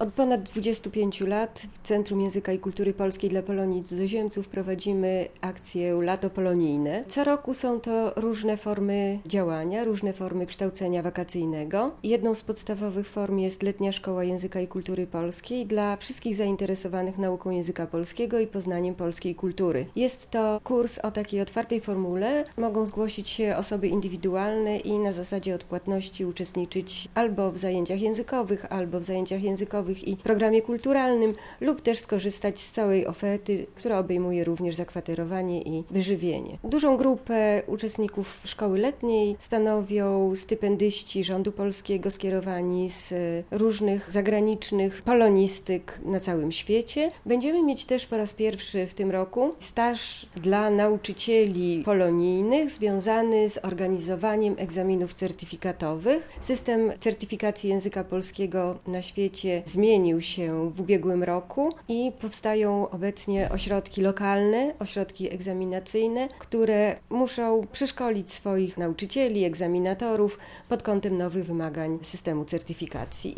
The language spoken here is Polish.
Od ponad 25 lat w Centrum Języka i Kultury Polskiej dla Polonii i Cudzoziemców prowadzimy akcje Lato Polonijne. Co roku są to różne formy działania, różne formy kształcenia wakacyjnego. Jedną z podstawowych form jest Letnia Szkoła Języka i Kultury Polskiej dla wszystkich zainteresowanych nauką języka polskiego i poznaniem polskiej kultury. Jest to kurs o takiej otwartej formule. Mogą zgłosić się osoby indywidualne i na zasadzie odpłatności uczestniczyć albo w zajęciach językowych, albo w zajęciach językowych i programie kulturalnym, lub też skorzystać z całej oferty, która obejmuje również zakwaterowanie i wyżywienie. Dużą grupę uczestników szkoły letniej stanowią stypendyści rządu polskiego skierowani z różnych zagranicznych polonistyk na całym świecie. Będziemy mieć też po raz pierwszy w tym roku staż dla nauczycieli polonijnych związany z organizowaniem egzaminów certyfikatowych. System certyfikacji języka polskiego na świecie zmienił się w ubiegłym roku i powstają obecnie ośrodki lokalne, ośrodki egzaminacyjne, które muszą przeszkolić swoich nauczycieli, egzaminatorów pod kątem nowych wymagań systemu certyfikacji.